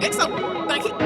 It's so thank you.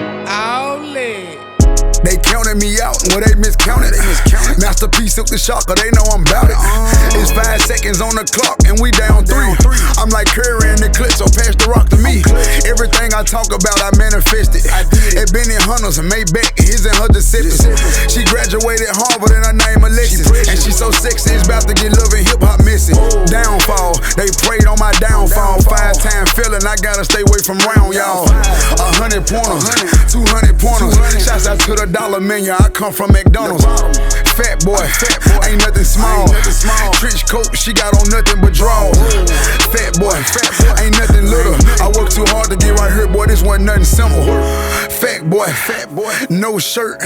Outlet. They counted me out, well they miscounted. Masterpiece took the shot, cause they know I'm bout it. It's 5 seconds on the clock and we down 3. I'm like Curry in the clip, so pass the rock to me. Everything I talk about, I manifested. It been in Hunters and Maybach, his and her Giuseppes. She graduated Harvard and her name Alexis. And she so sexy, it's about to get love and hip hop missing. Downfall, they prayed on my downfall. 5-time feeling, I gotta stay away from round y'all. 100 pointers, 200 pointers. Shouts out to the dollar menu, I come from McDonald's. Fat boy, ain't nothing small. Trench coat, she got on nothing but drawers. Fat boy, ain't nothing little. I work too hard to get right here, boy, this wasn't nothing simple. Fat boy, no shirt,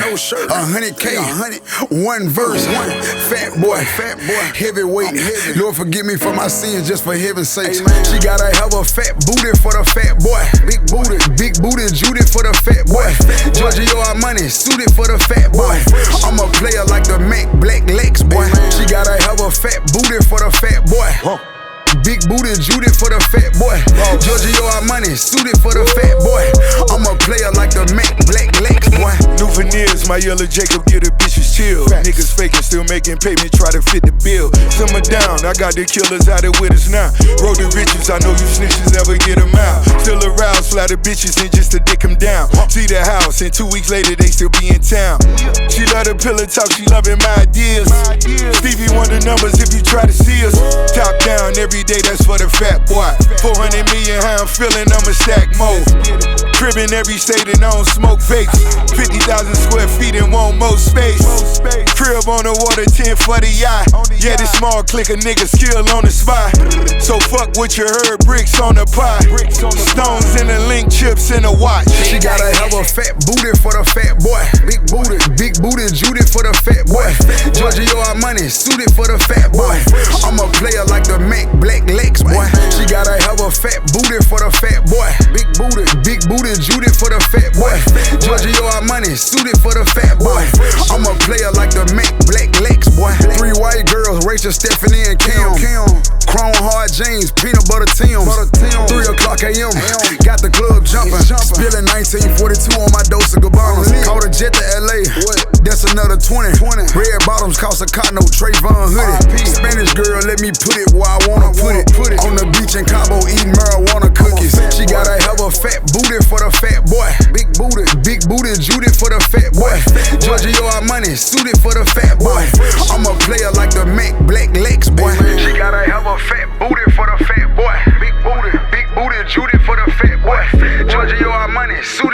100K, one verse. Fat boy, heavyweight. Lord forgive me for my sins, just for heaven's sakes. She gotta have a fat booty for the fat boy. Big booty, Judy for the fat boy. Giorgio Armani, suited for the fat boy. I'm a player like the Mac Black Lex boy. She gotta have a fat booty for the fat boy. Big booty Judy for the fat boy. Giorgio Armani, suited for the fat boy. I'm a player like the Mac Black Lex boy. New veneers, my yellow Jacob, get the bitches chill. Niggas faking, still making payment, try to fit the bill. Simmer down, I got the killers out there with us now. Roll the riches, I know you snitches never get them out. Still aroused, fly the bitches in just to dick them down. See the house, and 2 weeks later they still be in town. She love the pillow talk, she loving my ideas. Stevie Wonder numbers if you try to see us. Top down every day, that's for the fat boy. 400 million, how I'm feeling, I'm a stack mode. Crib in every state and I don't smoke vapes. 50,000 square feet and want more space. Crib on the water, 10 for the yacht. Yeah, this small clique of niggas kill on the spot. So fuck what you heard, bricks on the pot. Stones in the link, chips in the watch. She gotta have a fat booty for the fat boy. Big booty, Judy for the fat boy. Giorgio Armani, suited for the fat boy. I'm a player like the Mac Black Lex boy. She gotta have a fat booty for the fat boy. Big booty, Judy for the fat boy. Giorgio Armani, suited for the fat boy. I'm a player like the Mac Black Lex boy. 3 white girls, Rachel, Stephanie, and Kim. Chrome hard jeans, peanut butter Tim's. 3 o'clock a.m. Got the club jumping. Spilling 1942 on my dose of Gabbana. Caught a jet to LA. That's another 20. Red bottoms cost a cotton, no Trayvon hoodie. Spanish girl, let me put it where I wanna put it. On the beach in Cabo eating marijuana cookies. She gotta have a fat booty for the fat boy. Big booty, Judy for the fat boy. Giorgio Armani, suited for the fat boy. I'm a player like the Mac Black Lex boy. She gotta have a fat booty for the fat boy. Big booty, Judy for the fat boy. Giorgio Armani, suited